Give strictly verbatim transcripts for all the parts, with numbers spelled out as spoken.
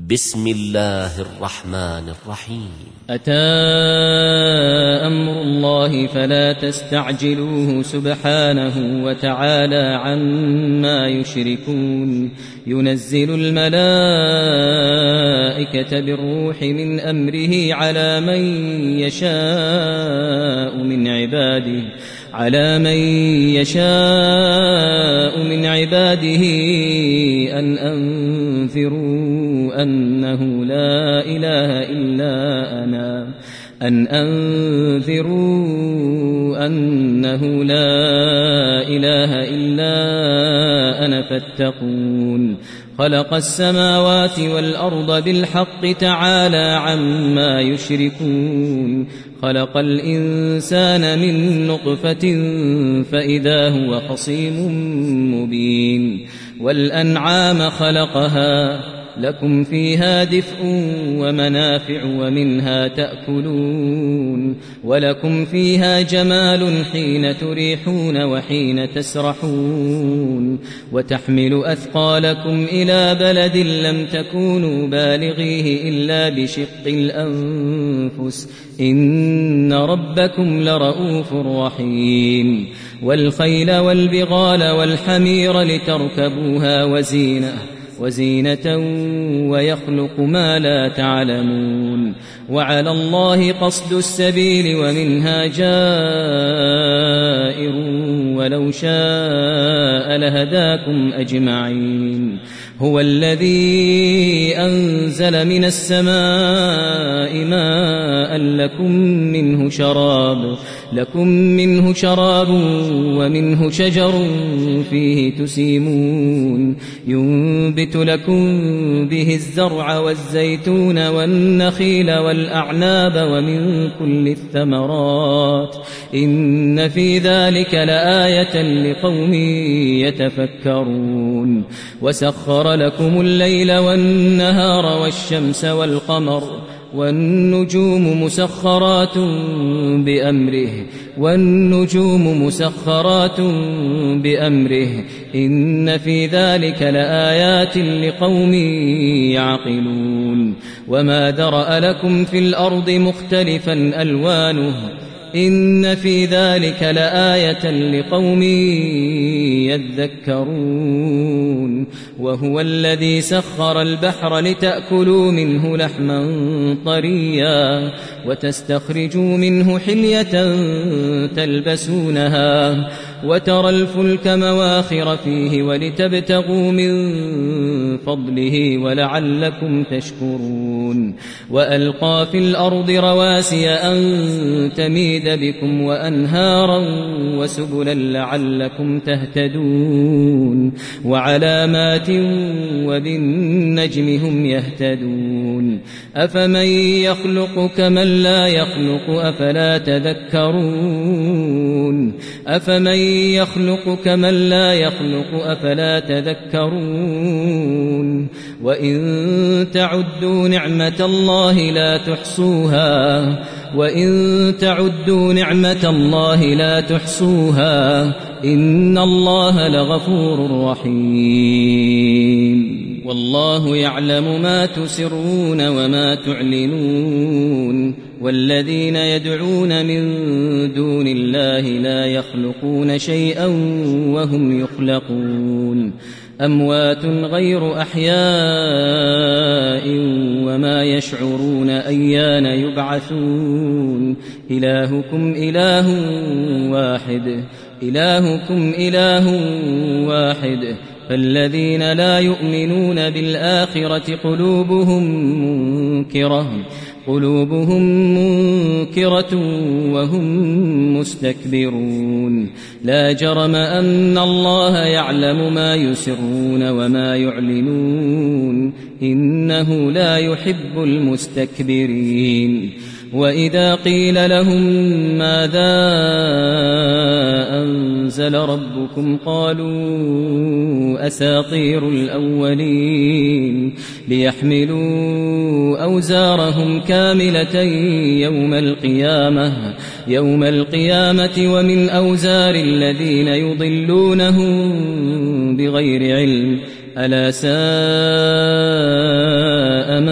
بسم الله الرحمن الرحيم. أتى أمر الله فلا تستعجلوه سبحانه وتعالى عما يشركون. ينزل الملائكة بالروح من أمره على من يشاء من عباده على من يشاء من عباده أن أنذروا أنه لا إله إلا أنا أن أنذروا أنه لا إله إلا أنا فاتقون. خلق السماوات والأرض بالحق تعالى عما يشركون. خلق الإنسان من نطفة فإذا هو خصيم مبين. والأنعام خلقها لكم فيها دفء ومنافع ومنها تأكلون ولكم فيها جمال حين تريحون وحين تسرحون وتحمل أثقالكم إلى بلد لم تكونوا بالغيه إلا بشق الأنفس إن ربكم لرؤوف رحيم. والخيل والبغال والحمير لتركبوها وزينة وزينة ويخلق ما لا تعلمون. وعلى الله قصد السبيل ومنها جائر ولو شاء لهداكم أجمعين. هو الذي أنزل من السماء ماء لكم منه شراب لكم منه شراب ومنه شجر فيه تسيمون. ينبت لكم به الزرع والزيتون والنخيل والأعناب ومن كل الثمرات إن في ذلك لآية لقوم يتفكرون. وسخر لكم الليل والنهار والشمس والقمر والنجوم مسخرات بأمره والنجوم مسخرات بأمره إن في ذلك لآيات لقوم يعقلون. وما ذرأ لكم في الأرض مختلفا ألوانه إن في ذلك لآية لقوم يذكرون. وهو الذي سخر البحر لتأكلوا منه لحما طريا وتستخرجوا منه حلية تلبسونها وترى الفلك مواخر فيه ولتبتغوا من فضله ولعلكم تشكرون. وألقى في الأرض رواسي أن تميد بكم وأنهارا وسبلا لعلكم تهتدون. وعلامات وبالنجم هم يهتدون. أفمن يخلق كمن لا يخلق أفلا تذكرون أفمن يخلق كمن لا يخلق أفلا تذكرون. وإن تعدوا نعمة الله لا تحصوها وإن تعدوا نعمة الله لا تحصوها إن الله لغفور رحيم. والله يعلم ما تسرون وما تعلنون. والذين يدعون من دون الله لا يخلقون شيئا وهم يخلقون. أموات غير أحياء وما يشعرون أيان يبعثون. إلهكم إله واحد إلهكم إله واحد فالذين لا يؤمنون بالآخرة قلوبهم منكرة قلوبهم منكرة وهم مستكبرون. لا جرم أن الله يعلم ما يسرون وما يعلنون إنه لا يحب المستكبرين. وإذا قيل لهم ماذا أنزل ربكم قالوا أساطير الأولين ليحملوا أوزارهم كاملة يوم القيامة يوم القيامة ومن أوزار الذين يضلونهم بغير علم ألا ساء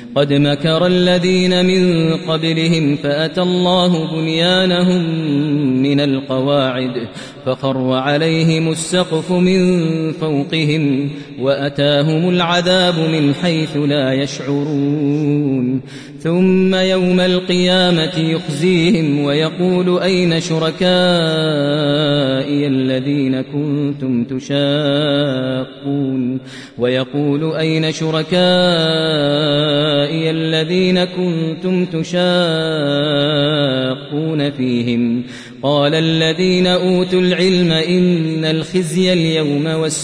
قد مكر الذين من قبلهم فأتى الله بنيانهم من القواعد فخر عليهم السقف من فوقهم وأتاهم العذاب من حيث لا يشعرون ثم يوم القيامة يخزيهم ويقول أين شركائي الذين كنتم تشاقون ويقول أين شركائي الذين كنتم تشاقون فيهم قال الذين أوتوا العلم إن الخزي اليوم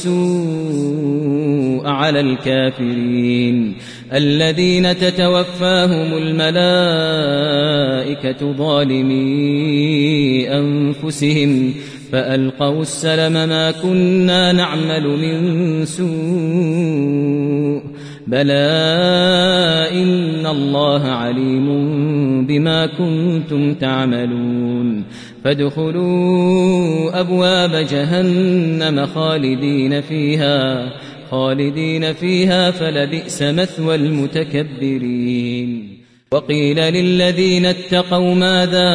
والسوء على الكافرين الذين تتوفاهم الملائكة ظالمي أنفسهم فألقوا السلم ما كنا نعمل من سوء بلى إن الله عليم بما كنتم تعملون فادخلوا أبواب جهنم خالدين فيها خالدين فيها فلبئس مثوى المتكبرين وقيل للذين اتقوا ماذا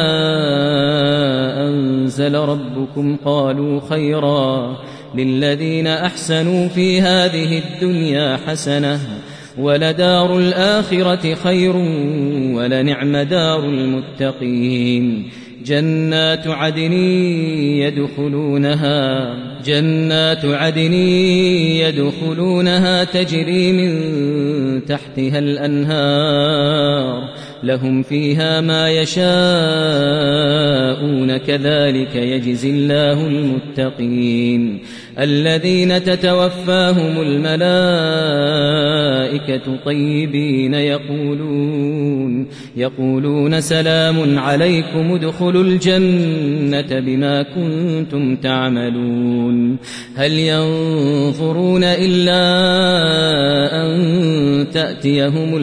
أنزل ربكم قالوا خيرا للذين أحسنوا في هذه الدنيا حسنة ولدار الآخرة خير ولنعم دار المتقين جنات عدن يدخلونها جنات عدن يدخلونها تجري من تحتها الأنهار لهم فيها ما يشاءون كذلك يجزي الله المتقين الذين تتوفاهم الملائكة طيبين يقولون يقولون سلام عليكم ادخلوا الجنة بما كنتم تعملون هل ينظرون إلا أن تأتيهم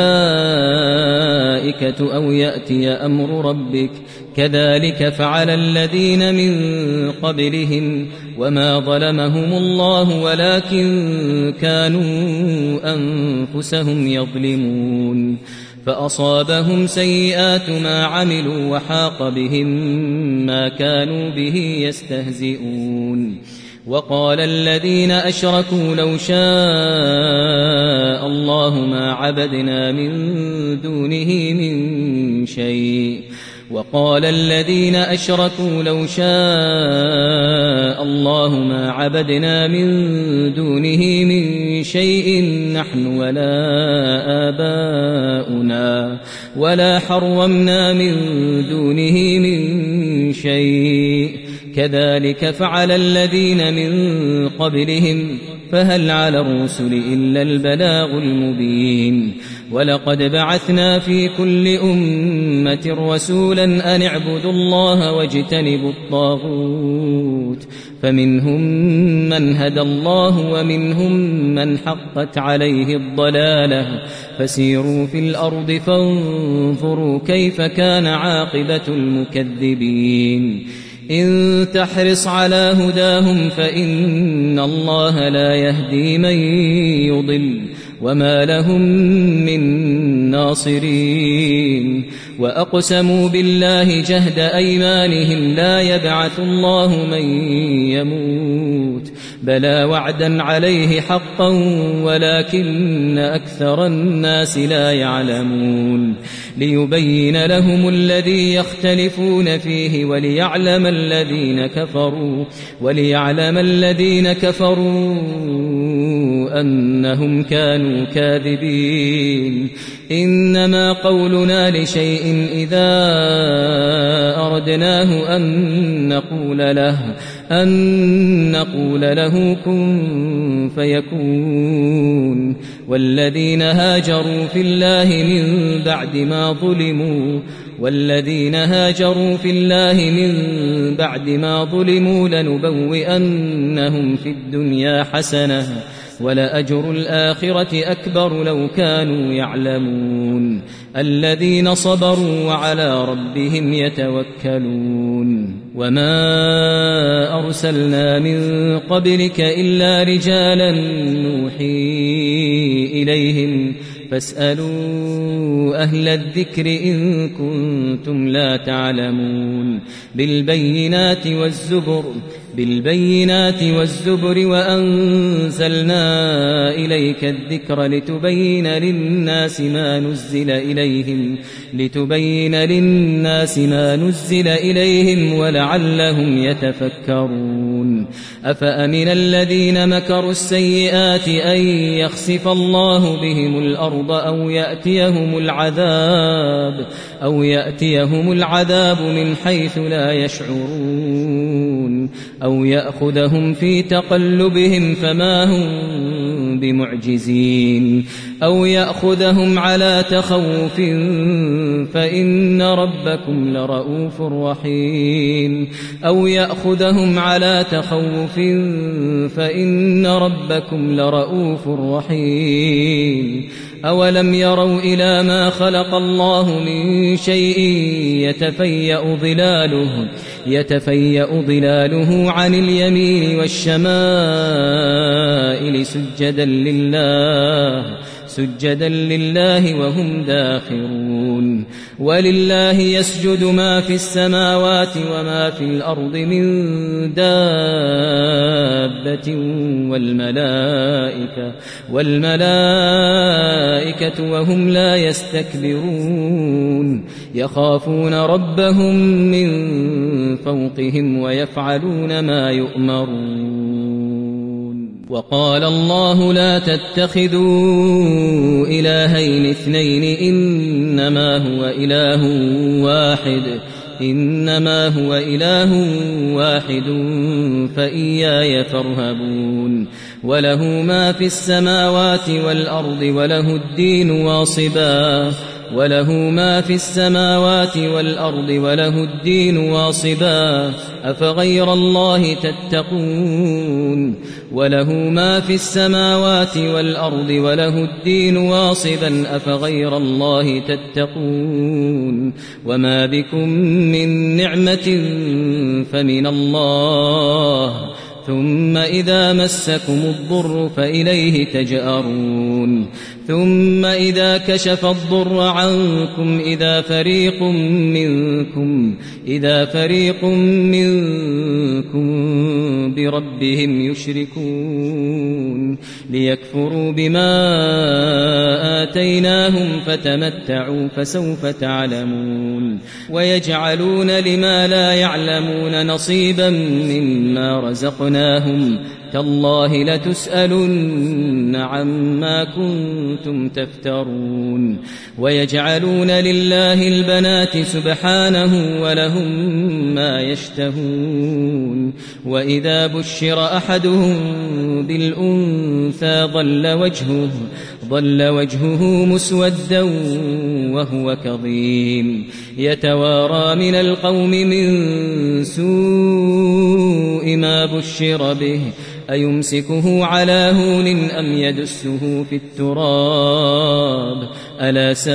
الملائكة أو يأتي أمر ربك كذلك فعل الذين من قبلهم وما ظلمهم الله ولكن كانوا أنفسهم يظلمون فأصابهم سيئات ما عملوا وحاق بهم ما كانوا به يستهزئون وقال الذين أشركوا لو شاء الله ما عبدنا من دونه من شيء وقال الذين أشركوا لو شاء الله ما عبدنا من دونه من شيء نحن ولا آباؤنا ولا حرمنا من دونه من شيء كذلك فعل الذين من قبلهم فهل على الرسل إلا البلاغ المبين ولقد بعثنا في كل أمة رسولا أن اعبدوا الله واجتنبوا الطاغوت فمنهم من هدى الله ومنهم من حقت عليه الضلالة فسيروا في الأرض فانظروا كيف كان عاقبة المكذبين إن تحرص على هداهم فإن الله لا يهدي من يضل وما لهم من ناصرين وأقسموا بالله جهد أيمانهم لا يبعث الله من يموت بلى وعدا عليه حقا ولكن أكثر الناس لا يعلمون ليبين لهم الذي يختلفون فيه وليعلم الذين كفروا وليعلم الذين كفروا أنهم كانوا كاذبين إنما قولنا لشيء إذا أردناه أن نقول له أن نقول له كن فيكون والذين هاجروا في الله من بعد ما ظلموا والذين هاجروا في الله من بعد ما ظلموا لنبوئنهم في الدنيا حسنة ولأجر الآخرة أكبر لو كانوا يعلمون الذين صبروا وعلى ربهم يتوكلون وما أرسلنا من قبلك إلا رجالا نوحي إليهم فاسألوا أهل الذكر إن كنتم لا تعلمون بالبينات والزبر بالبينات والزبر وأنزلنا إليك الذكر لتبين للناس ما نزل إليهم لتبين للناس ما نزل إليهم ولعلهم يتفكرون أفأمن الذين مكروا السيئات أن يخسف الله بهم الأرض أو يأتيهم العذاب أو يأتيهم العذاب من حيث لا يشعرون أو يأخذهم في تقلبهم فما هم بمعجزين أو يأخذهم على تخوف فإن ربكم لرؤوف رحيم أو يأخذهم على تخوف فإن ربكم لرؤوف رحيم أولم يروا إلى ما خلق الله من شيء يتفيأ ظلاله يتفيأ ظلاله عن اليمين والشمائل سجدا لله سجدا لله وهم داخرون ولله يسجد ما في السماوات وما في الأرض من دابة والملائكة والملائكة وهم لا يستكبرون يخافون ربهم من فوقهم ويفعلون ما يؤمرون وقال الله لا تتخذوا إلهين اثنين إنما هو إله واحد إنما هو إله واحد فإياي فارهبون وله ما في السماوات والأرض وله الدين واصبا وله ما في السماوات والأرض وله الدين واصبا أفغير الله تتقون وله ما في السماوات والأرض وله الدين واصبا أفغير الله تتقون وما بكم من نعمة فمن الله ثم إذا مسكم الضر فإليه تجأرون ثم إذا كشف الضر عنكم إذا فريق منكم إذا فريق منكم بربهم يشركون ليكفروا بما آتيناهم فتمتعوا فسوف تعلمون ويجعلون لما لا يعلمون نصيبا مما رزقناهم تالله لتسألن عما كنتم تفترون ويجعلون لله البنات سبحانه ولهم ما يشتهون وإذا بشر أحدهم بالأنثى ظل وجهه ظل وجهه مسودا وهو كظيم يتوارى من القوم من سوء ما بشر به أيمسكه على هون أم يدسه في التراب ألا ساء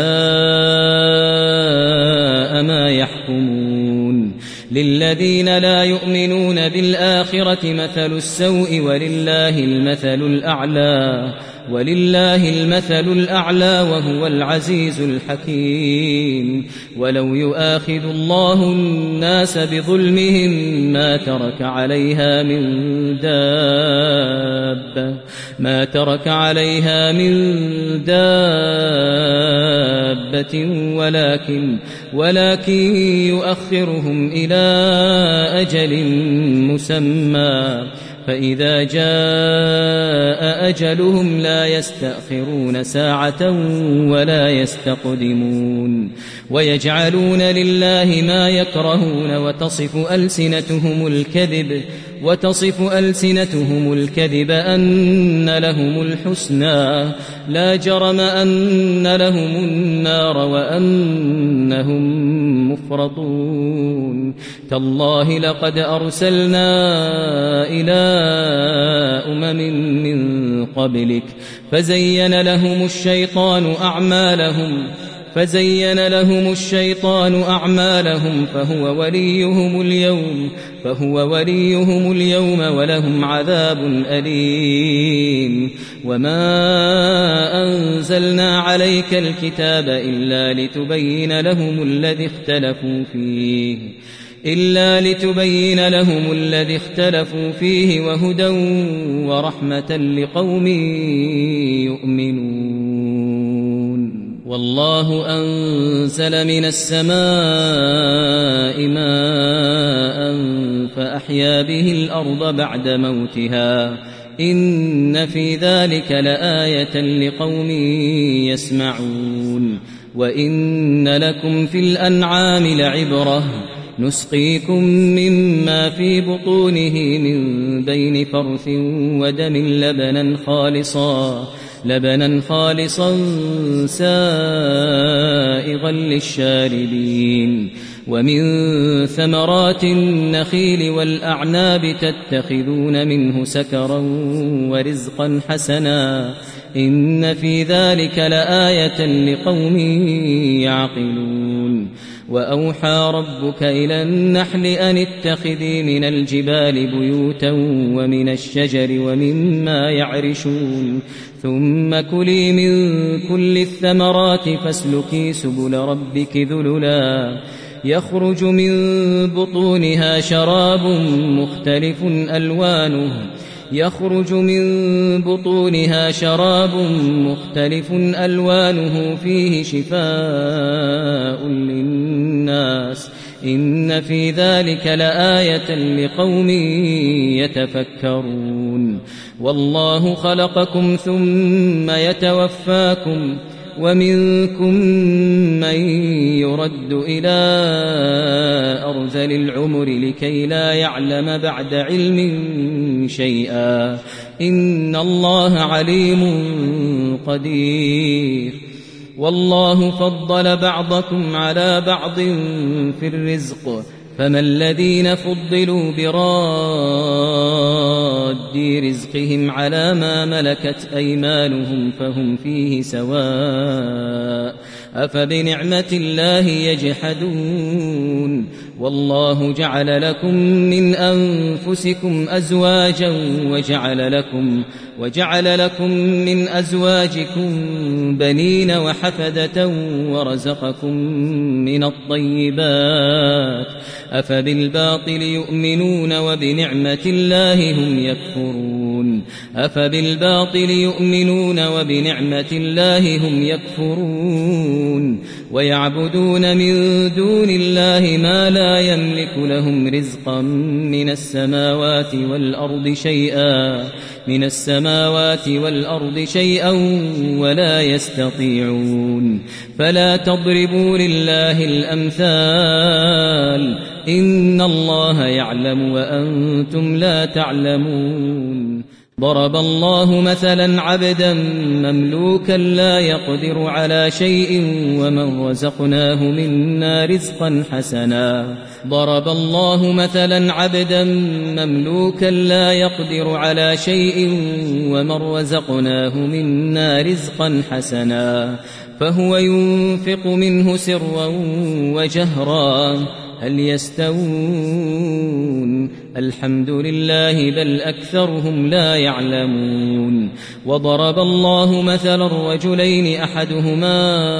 ما يحكمون للذين لا يؤمنون بالآخرة مثل السوء ولله المثل الأعلى ولله المثل الأعلى وهو العزيز الحكيم ولو يؤاخذ الله الناس بظلمهم ما ترك عليها من دابة ما ترك عليها من دابة ولكن ولكن يؤخرهم إلى أجل مسمى فإذا جاء أجلهم لا يستأخرون ساعة ولا يستقدمون ويجعلون لله ما يكرهون وتصف ألسنتهم الكذب وتصف ألسنتهم الكذب أن لهم الحسنى لا جرم أن لهم النار وأنهم مفرطون تالله لقد أرسلنا إلى أمم من قبلك فزين لهم الشيطان أعمالهم فزين لهم الشيطان أعمالهم فهو وليهم اليوم فهو وليهم اليوم ولهم عذاب أليم. وما أنزلنا عليك الكتاب إلا لتبين لهم الذي اختلفوا فيه إلا لتبين لهم الذي اختلفوا فيه وهدى ورحمة لقوم يؤمنون. والله أنزل من السماء ماء فأحيا به الأرض بعد موتها إن في ذلك لآية لقوم يسمعون. وإن لكم في الأنعام لعبرة نسقيكم مما في بطونه من بين فرث ودم لبنا خالصا لبنا خالصا سائغا للشاربين. ومن ثمرات النخيل والأعناب تتخذون منه سكرا ورزقا حسنا إن في ذلك لآية لقوم يعقلون. وأوحى ربك إلى النحل أن اتخذي من الجبال بيوتا ومن الشجر ومما يعرشون ثم كلي من كل الثمرات فاسلكي سبل ربك ذللا يخرج من بطونها شراب مختلف ألوانه يخرج من بطونها شراب مختلف ألوانه فيه شفاء للناس إن في ذلك لآية لقوم يتفكرون. والله خلقكم ثم يتوفاكم ومنكم من يرد إلى أرذل العمر لكي لا يعلم بعد علم شيئا إن الله عليم قدير. والله فضل بعضكم على بعض في الرزق فما الذين فضلوا براد رزقهم على ما ملكت أيمانهم فهم فيه سواء أفبنعمة الله يجحدون. والله جعل لكم من أنفسكم أزواجا وجعل لكم وجعل لكم من أزواجكم بنين وحفدة ورزقكم من الطيبات أفبالباطل يؤمنون وبنعمة الله هم يكفرون أفبالباطل يؤمنون وبنعمة الله هم يكفرون ويعبدون من دون الله ما لا يملك لهم رزقا من السماوات والأرض شيئا من السماوات والأرض شيئا ولا يستطيعون. فلا تضربوا لله الأمثال إن الله يعلم وأنتم لا تعلمون. ضرب الله مثلا عبدا مملوكا لا يقدر على شيء ومن رزقناه منا رزقا حسنا ضرب الله مثلا عبدا مملوكا لا يقدر على شيء ومن رزقناه منا رزقا حسنا فهو ينفق منه سرا وجهرا هل يستوون الحمد لله بل أكثرهم لا يعلمون. وضرب الله مثلا رجلين أحدهما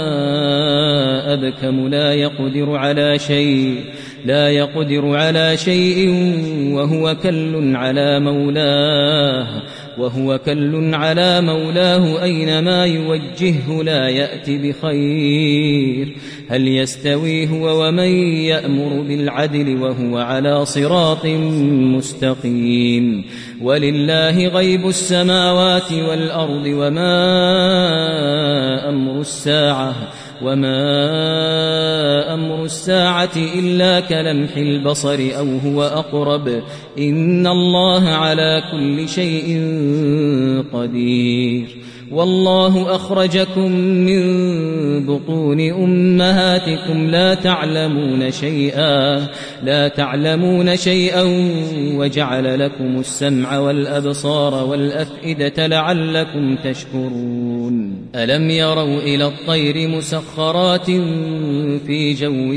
أبكم لا يقدر على شيء لا يقدر على شيء وهو كل على مولاه وهو كل على مولاه أينما يوجهه لا يأتي بخير هل يستوي هو ومن يأمر بالعدل وهو على صراط مستقيم. ولله غيب السماوات والأرض وما أمر الساعة وما أمر الساعة إلا كلمح البصر أو هو أقرب إن الله على كل شيء قدير. والله أخرجكم من بطون أمهاتكم لا تعلمون شيئا لا تعلمون شيئا وجعل لكم السمع والأبصار والأفئدة لعلكم تشكرون ألم يروا إلى الطير مسخرات في جو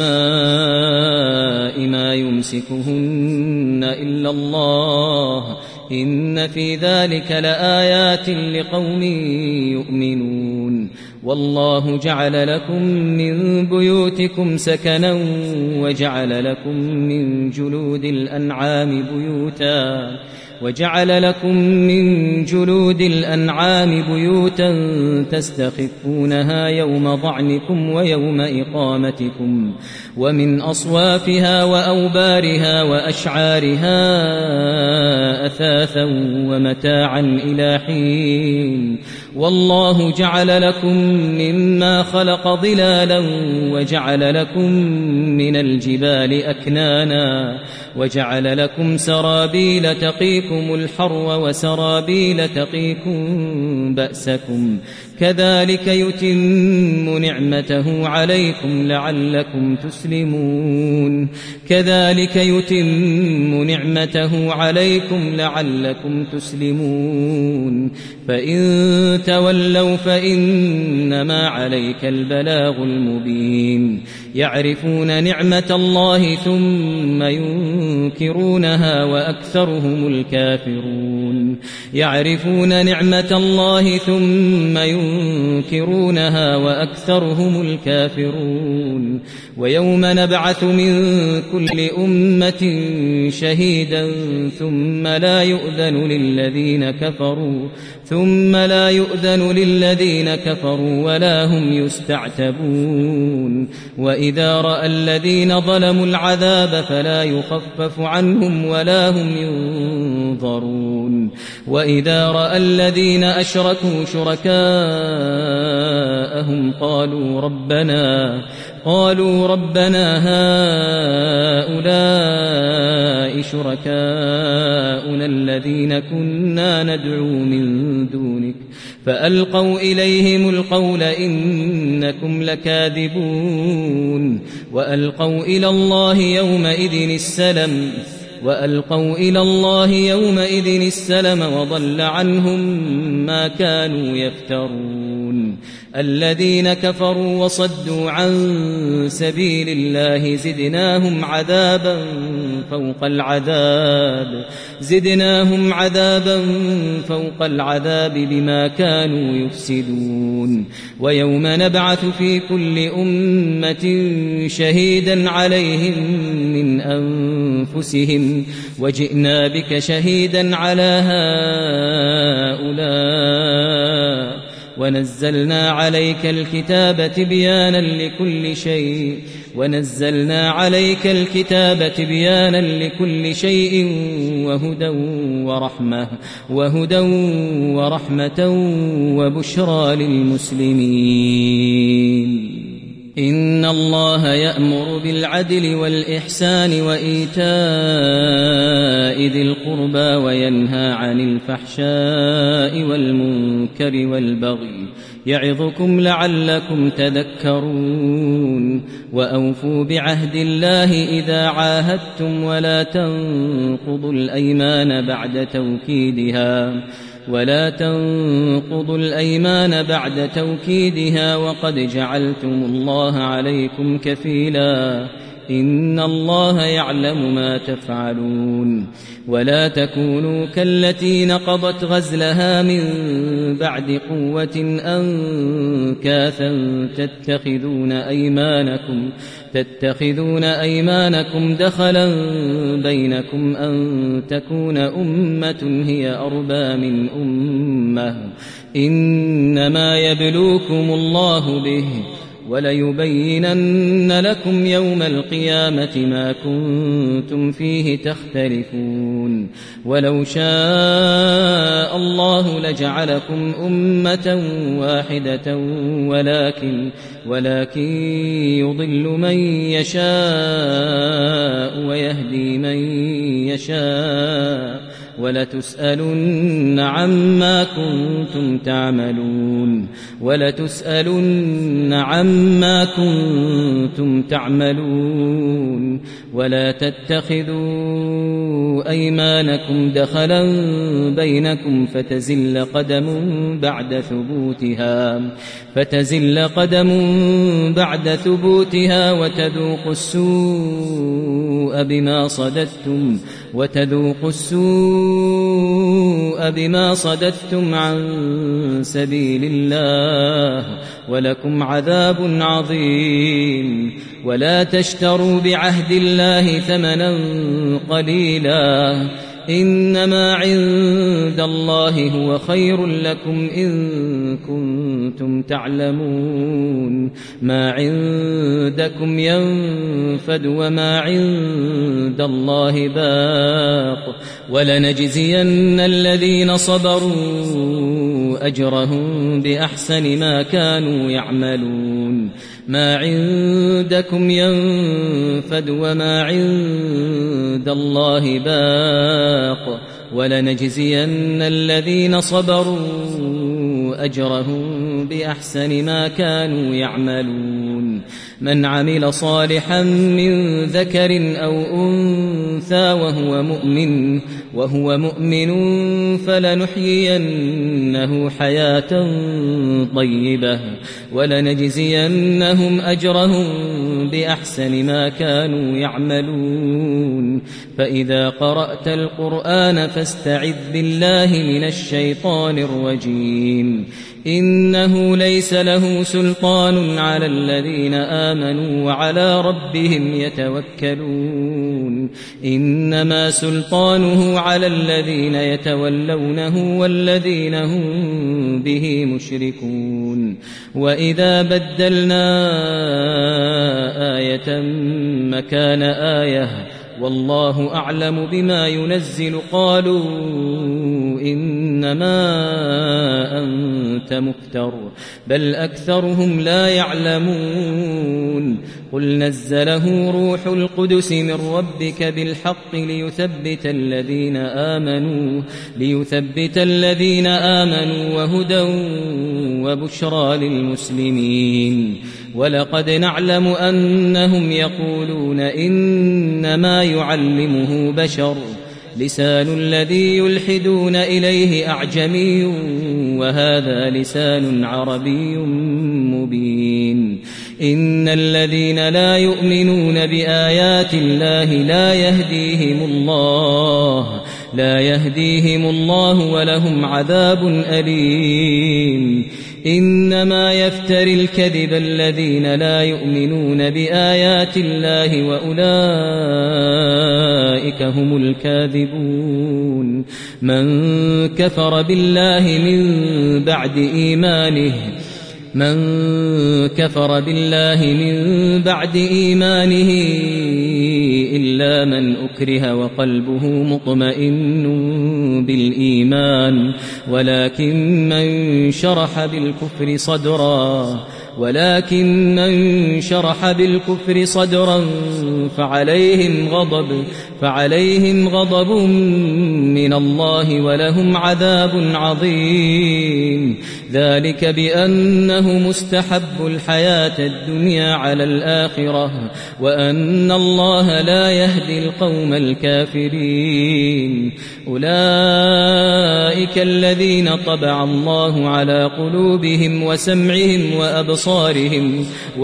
السماء ما يمسكهن إلا الله إن في ذلك لآيات لقوم يؤمنون والله جعل لكم من بيوتكم سكنا وجعل لكم من جلود الأنعام بيوتا وجعل لكم من جلود الأنعام بيوتا تستخفونها يوم ضعنكم ويوم إقامتكم ومن أصوافها وأوبارها وأشعارها أثاثا ومتاعا إلى حين والله جعل لكم مما خلق ظلالا وجعل لكم من الجبال أكنانا وجعل لكم سرابيل تقيكم الحر وسرابيل تقيكم بأسكم كذلك يتم نعمته عليكم لعلكم تسلمون كذلك يتم نعمته عليكم لعلكم تسلمون فإن تولوا فإنما عليك البلاغ المبين يعرفون نعمة الله ثم ينكرونها وأكثرهم الكافرون يعرفون نعمة الله ثم ينكرونها وأكثرهم الكافرون ويوم نبعث من كل أمة شهيدا ثم لا يؤذن للذين كفروا ثم لا يؤذن للذين كفروا ولا هم يستعتبون وإذا رأى الذين ظلموا العذاب فلا يخفف عنهم ولا هم ينظرون وإذا رأى الذين أشركوا شركاءهم قالوا ربنا قالوا ربنا هؤلاء شركاؤنا الذين كنا ندعو من دونك فألقوا إليهم القول إنكم لكاذبون وألقوا إلى الله يومئذ السلم وألقوا إلى الله يومئذ السلم وضل عنهم ما كانوا يفترون الذين كفروا وصدوا عن سبيل الله زدناهم عذابا فوق العذاب زدناهم عذابا فوق العذاب بما كانوا يفسدون ويوم نبعث في كل أمة شهيدا عليهم من أنفسهم وجئنا بك شهيدا على هؤلاء ونزلنا عليك الكتاب تبيانا لكل شيء ونزلنا عليك الكتاب تبيانا لكل شيء وهدى ورحمة وهدى ورحمة وبشرى للمسلمين إن الله يأمر بالعدل والإحسان وإيتاء ذي القربى وينهى عن الفحشاء والمنكر والبغي يعظكم لعلكم تذكرون وأوفوا بعهد الله إذا عاهدتم ولا تنقضوا الأيمان بعد توكيدها ولا تنقضوا الأيمان بعد توكيدها وقد جعلتم الله عليكم كفيلا إن الله يعلم ما تفعلون ولا تكونوا كالتي نقضت غزلها من بعد قوة أنكاثا تتخذون أيمانكم تتخذون أيمانكم دخلا بينكم أن تكون أمة هي أربى من أمة إنما يبلوكم الله به وليبينن لكم يوم القيامة ما كنتم فيه تختلفون ولو شاء الله لجعلكم أمة واحدة ولكن ولكن يضل من يشاء ويهدي من يشاء ولتسألن عما كنتم تعملون ولتسألن عما كنتم تعملون ولا تتخذوا أيمانكم دخلا بينكم فتزل قدم بعد ثبوتها فتزل قدم بعد ثبوتها وتذوقوا السوء بما صددتم وتذوقوا السوء بما صددتم عن سبيل الله ولكم عذاب عظيم ولا تشتروا بعهد الله ثمنا قليلا إنما عند الله هو خير لكم إن كنتم تعلمون ما عندكم ينفد وما عند الله باق ولنجزين الذين صبروا أجرهم بأحسن ما كانوا يعملون ما عندكم ينفد وما عند الله باق ولنجزين الذين صبروا أجرهم بأحسن ما كانوا يعملون من عمل صالحا من ذكر أو أنثى وهو مؤمن وهو مؤمن فلنحيينه حياة طيبة ولنجزينهم أجرهم بأحسن ما كانوا يعملون فإذا قرأت القرآن فاستعذ بالله من الشيطان الرجيم إنه ليس له سلطان على الذين آمنوا وعلى ربهم يتوكلون إنما سلطانه على الذين يتولونه والذين هم به مشركون وإذا بدلنا آية مكان آية والله أعلم بما ينزل قالوا إنما أنت مفتر بل أكثرهم لا يعلمون قل نزله روح القدس من ربك بالحق ليثبت الذين آمنوا ليثبت الذين آمنوا وهدى وبشرى للمسلمين ولقد نعلم أنهم يقولون إنما يعلمه بشر لسان الذي يلحدون إليه أعجمي وهذا لسان عربي مبين إن الذين لا يؤمنون بآيات الله لا يهديهم الله لا يهديهم الله ولهم عذاب أليم إنما يفتري الكذب الذين لا يؤمنون بآيات الله وأولئك هم الكاذبون من كفر بالله من بعد إيمانه من كفر بالله من بعد إيمانه إلا من أكره وقلبه مطمئن بالإيمان ولكن من شرح بالكفر صدرا ولكن من شرح بالكفر صدرا فعليهم غضب فعليهم غضب من الله ولهم عذاب عظيم ذلك بأنه مستحب الحياة الدنيا على الآخرة وأن الله لا يهدي القوم الكافرين أولئك الذين طبع الله على قلوبهم وسمعهم وأبصارهم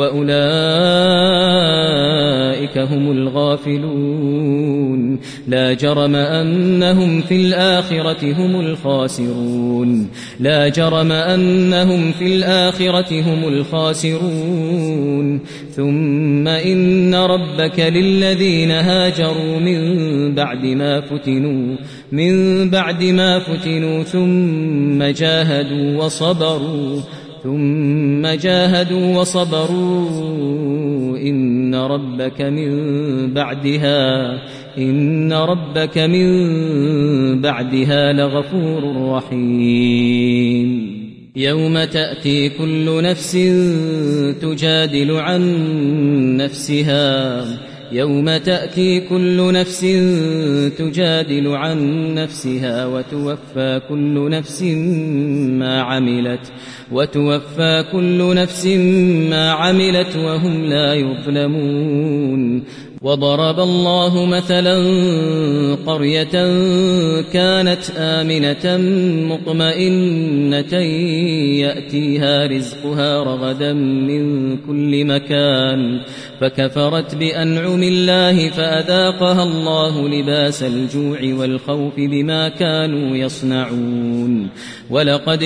وأولئك هم الغافلون لا جرم أنهم في الآخرة هم الخاسرون لا جرم أنهم في الآخرة هم الخاسرون ثم إن ربك للذين هاجروا من بعد ما فتنوا من بعد ما فتنوا ثم جاهدوا وصبروا ثم جاهدوا وصبروا إن ربك من بعدها إن ربك من بعدها لغفور رحيم يوم تأتي كل نفس تجادل عن نفسها يوم تأتي كل نفس تجادل عن نفسها وتوفى كل نفس ما عملت وتوفى كل نفس ما عملت وهم لا يظلمون وضرب الله مثلا قرية كانت آمنة مطمئنة يأتيها رزقها رغدا من كل مكان فكفرت بأنعم الله فأذاقها الله لباس الجوع والخوف بما كانوا يصنعون ولقد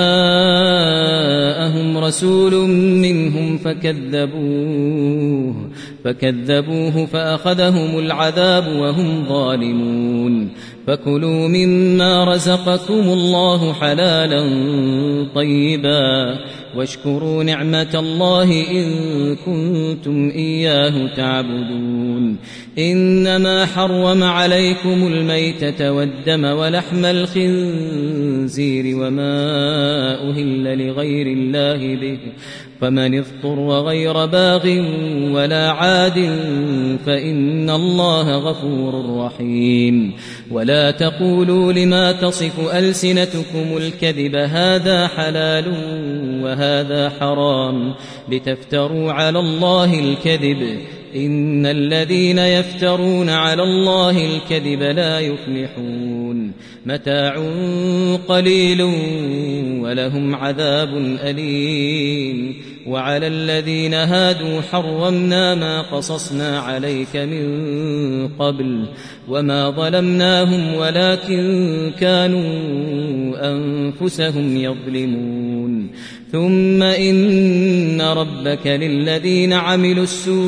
جاءهم رسول منهم فكذبوه فكذبوه فأخذهم العذاب وهم ظالمون فكلوا مما رزقكم الله حلالا طيبا واشكروا نعمة الله إن كنتم إياه تعبدون إنما حرم عليكم الميتة والدم ولحم الخنزير وما أهل لغير الله به فمن اضطر غير باغ ولا عاد فإن الله غفور رحيم ولا تقولوا لما تصف ألسنتكم الكذب هذا حلال وهذا حرام لتفتروا على الله الكذب إن الذين يفترون على الله الكذب لا يفلحون متاع قليل ولهم عذاب أليم وعلى الذين هادوا حرمنا ما قصصنا عليك من قبل وما ظلمناهم ولكن كانوا أنفسهم يظلمون ثم إن ربك للذين عملوا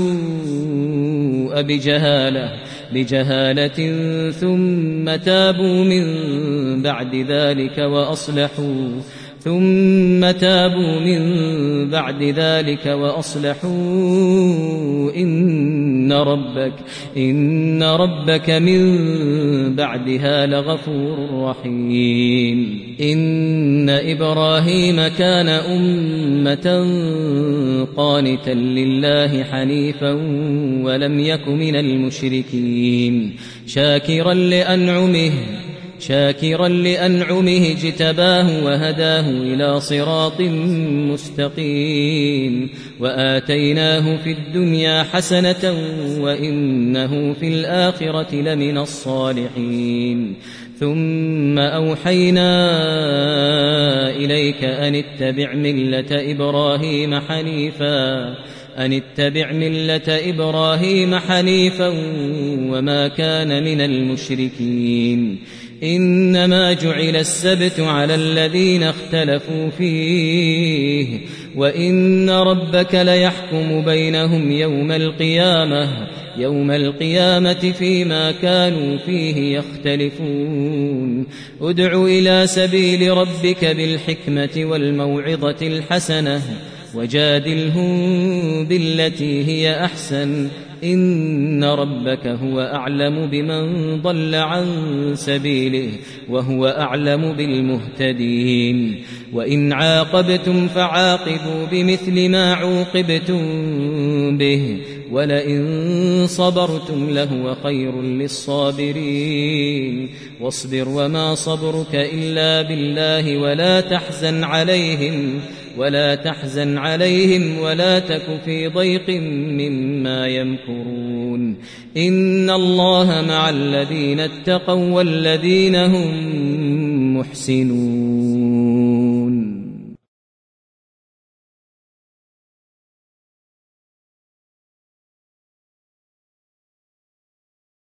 السوء بجهالة بجهالة ثم تابوا من بعد ذلك وأصلحوا ثم تابوا من بعد ذلك وأصلحوا إن ربك إن ربك من بعدها لغفور رحيم إن إبراهيم كان أمة قانتا لله حنيفا ولم يك من المشركين شاكرا لأنعمه شاكرا لأنعمه اجتباه وهداه إلى صراط مستقيم وآتيناه في الدنيا حسنة وإنه في الآخرة لمن الصالحين ثم أوحينا إليك أن اتبع ملة إبراهيم حنيفا أن اتبع ملة إبراهيم حنيفا وما كان من المشركين إنما جعل السبت على الذين اختلفوا فيه وإن ربك ليحكم بينهم يوم القيامة يوم القيامة فيما كانوا فيه يختلفون ادع إلى سبيل ربك بالحكمة والموعظة الحسنة وجادلهم بالتي هي أحسن إن ربك هو أعلم بمن ضل عن سبيله وهو أعلم بالمهتدين وإن عاقبتم فعاقبوا بمثل ما عوقبتم به ولئن صبرتم لهو خير للصابرين واصبر وما صبرك إلا بالله ولا تحزن عليهم ولا تحزن عليهم ولا تك في ضيق مما يمكرون إن الله مع الذين اتقوا والذين هم محسنون